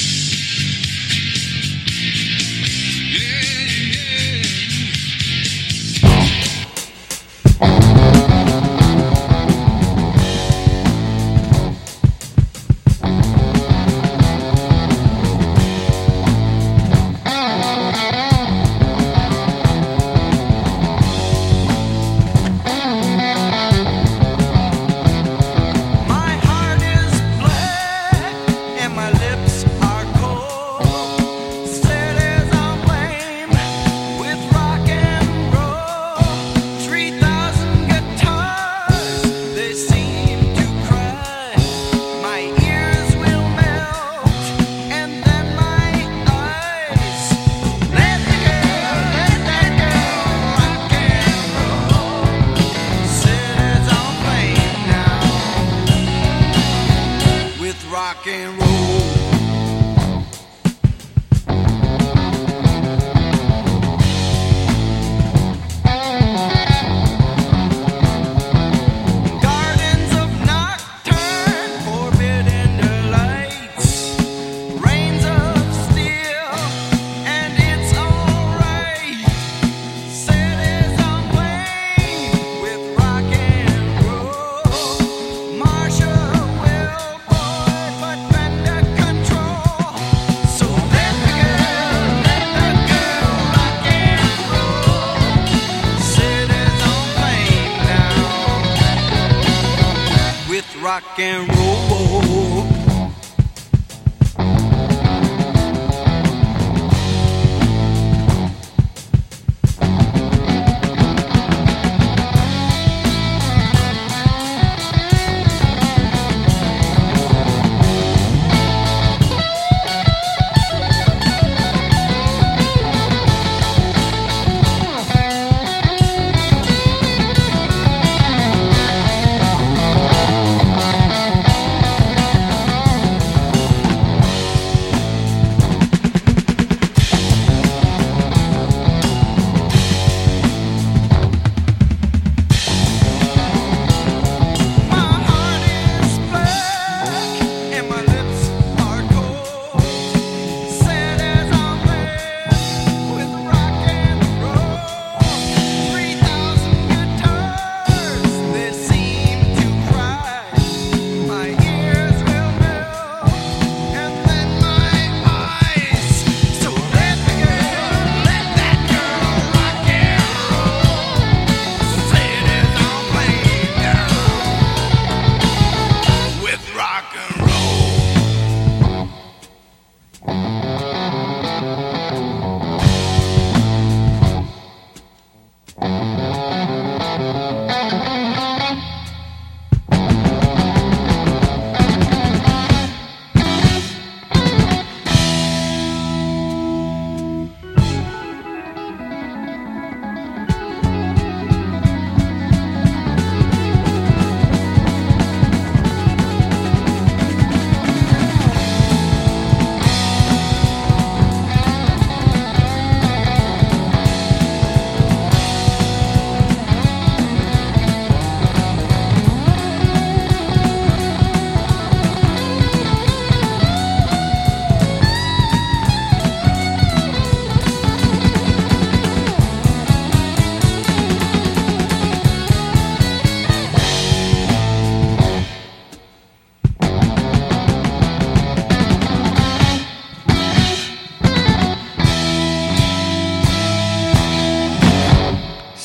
rock and roll.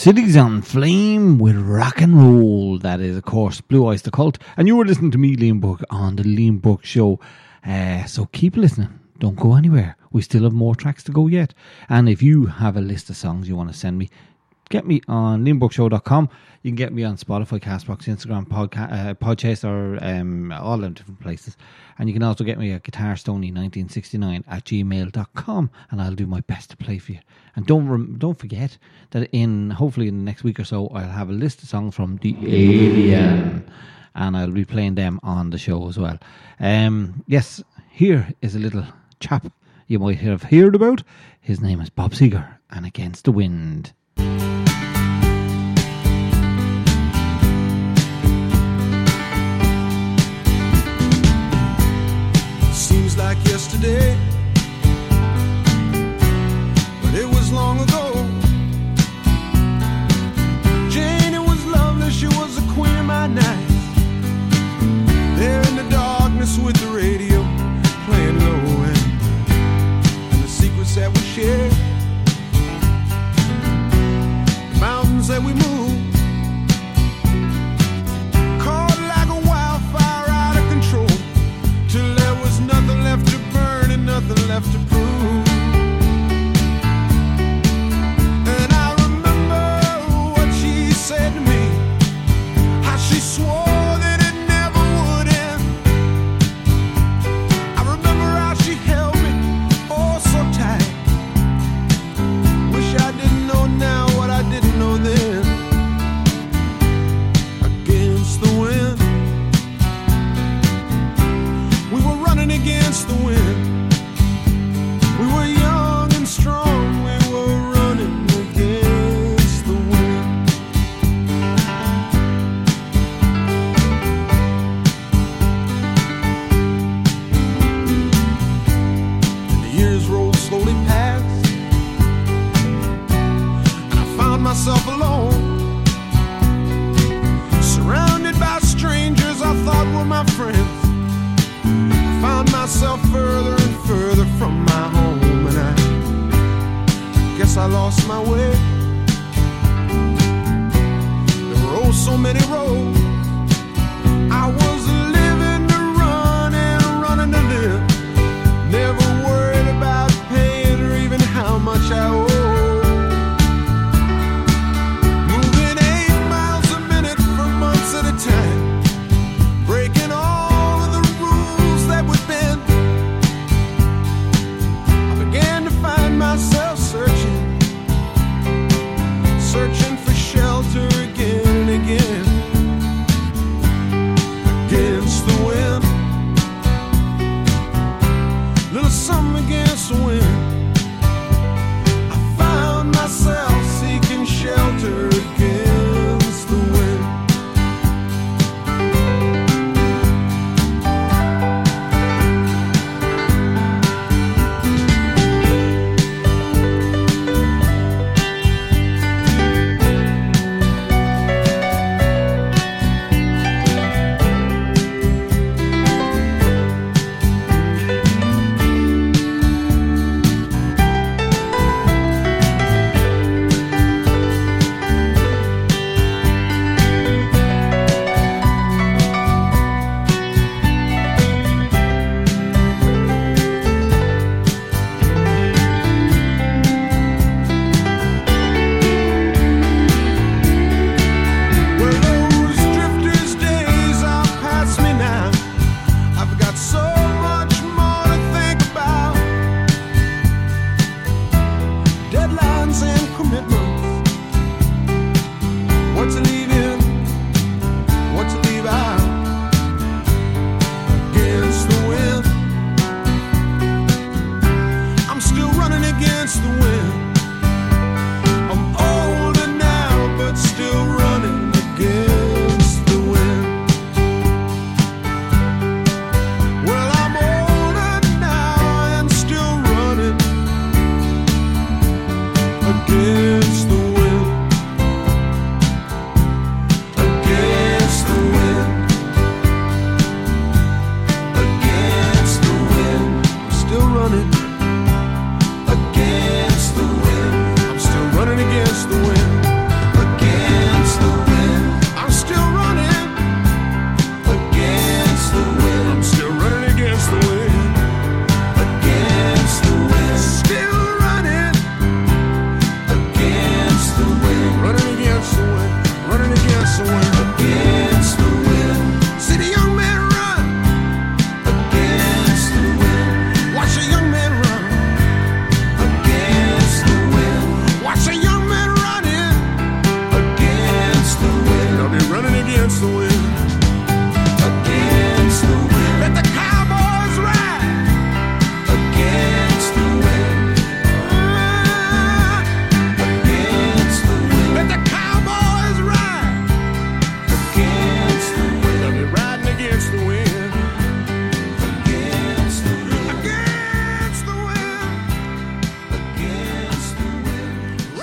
Cities on Flame with rock and roll. That is, of course, Blue Oyster Cult. And you were listening to me, Liam Burke, on the Liam Burke Show. So keep listening. Don't go anywhere. We still have more tracks to go yet. And if you have a list of songs you want to send me, get me on liamburkshow.com. You can get me on Spotify, Castbox, Instagram, Podchaser, all them different places. And you can also get me at guitarstony1969@gmail.com, and I'll do my best to play for you. And don't forget that hopefully in the next week or so, I'll have a list of songs from The Alien, and I'll be playing them on the show as well. Yes, here is a little chap you might have heard about. His name is Bob Seger, and Against the Wind. Seems like yesterday, but it was long ago. Jane, it was lovely, she was the queen of my night. There in the darkness with the radio playing low, and the secrets that we shared, the mountains that we moved, caught like a wildfire out of control, till there was nothing left to burn and nothing left to prove. And I remember what she said to me, how she swore that it never would end. I remember how she held me oh so tight. Wish I didn't know now what I didn't know then. Against the wind, we were running against the wind. We were young and strong, we were running against the wind. And the years rolled slowly past, and I found myself alone, surrounded by strangers I thought were my friends. Found myself further and further from my home, and I guess I lost my way. There were oh so many roads. I was living to run and running to live, never worried about paying or even how much I owe. Moving 8 miles a minute for months at a time, breaking all of the rules that would bend. I began to find myself searching for shelter again and again. Against the wind, little something against the wind. I found myself seeking shelter against the wind. running against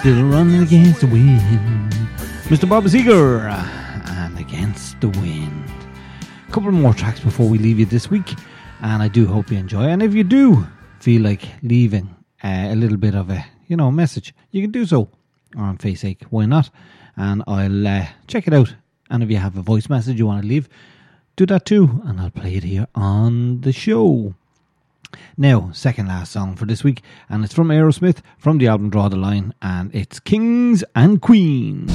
Still running against the wind. Mr. Bob Seger and Against the Wind. A couple more tracks before we leave you this week, and I do hope you enjoy. And if you do feel like leaving a little bit of a message, you can do so on Faceache. Why not? And I'll check it out. And if you have a voice message you want to leave, do that too, and I'll play it here on the show. Now, second last song for this week, and it's from Aerosmith, from the album Draw the Line, and it's Kings and Queens.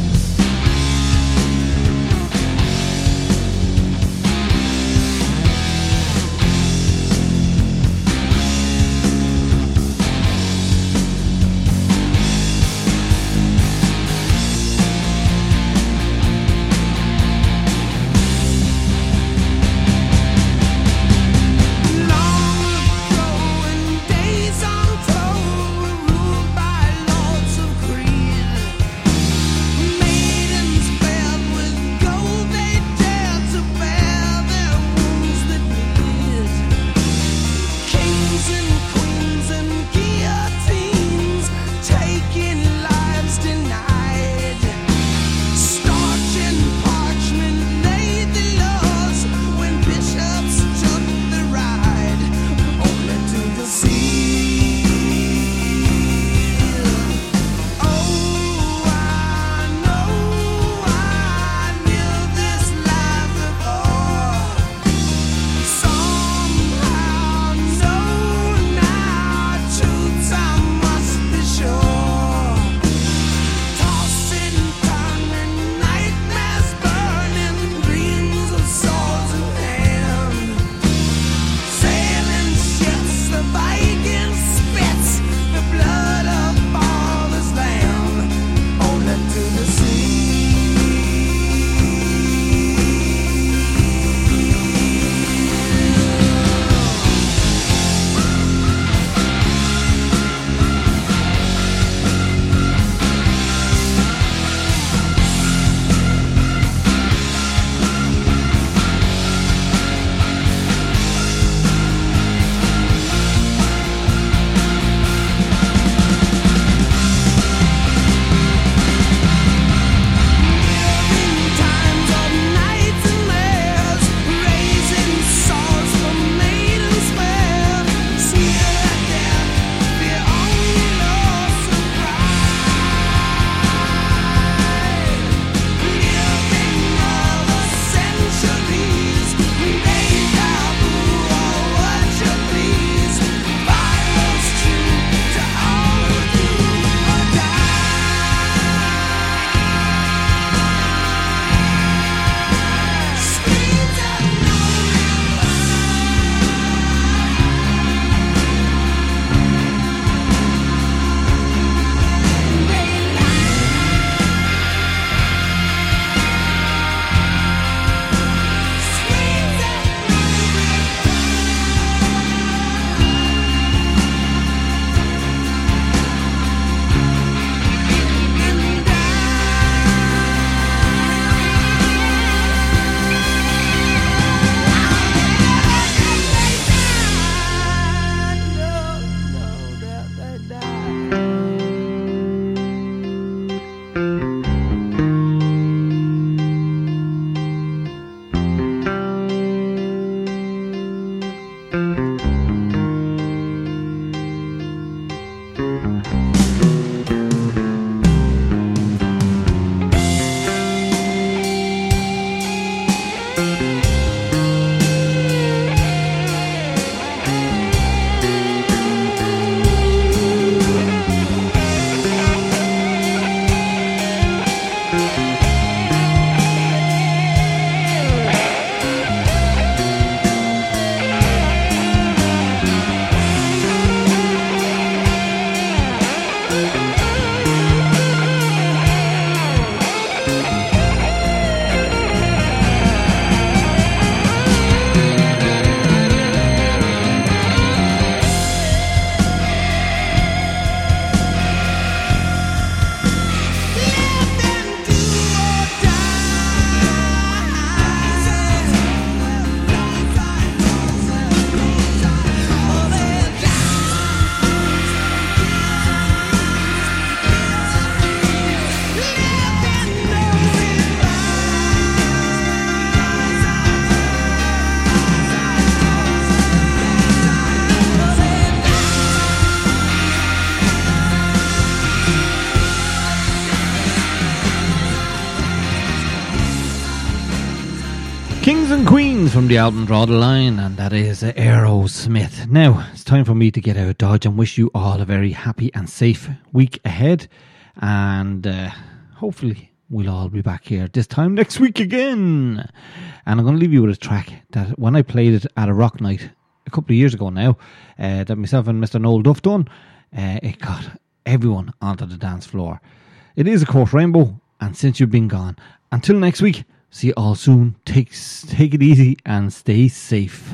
Queens from the album Draw the Line, and that is Aerosmith. Now, it's time for me to get out of Dodge and wish you all a very happy and safe week ahead. And hopefully we'll all be back here this time next week again. And I'm going to leave you with a track that when I played it at a rock night a couple of years ago now, that myself and Mr. Noel Duff done, it got everyone onto the dance floor. It is, of course, Rainbow, and Since You've Been Gone. Until next week, see you all soon. Take it easy and stay safe.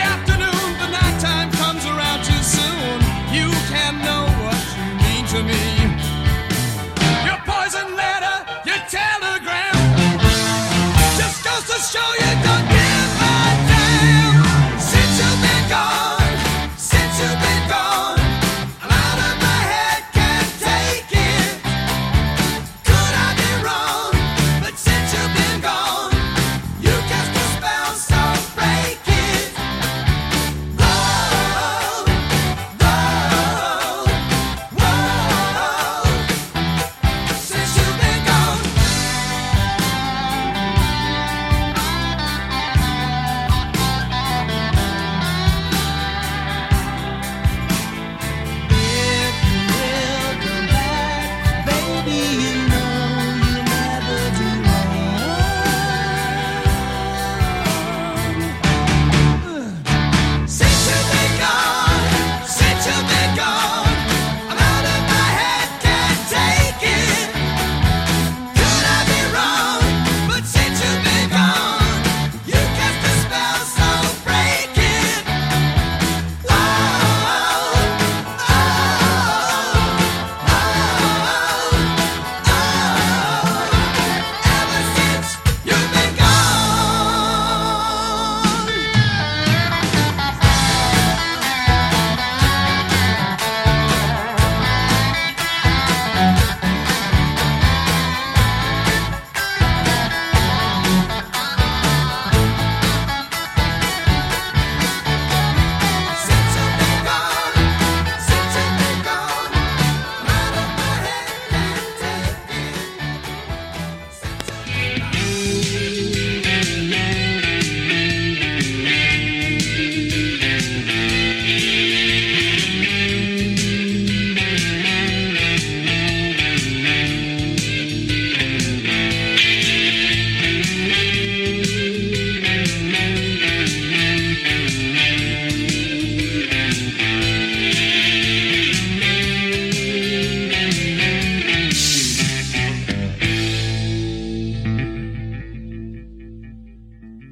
To me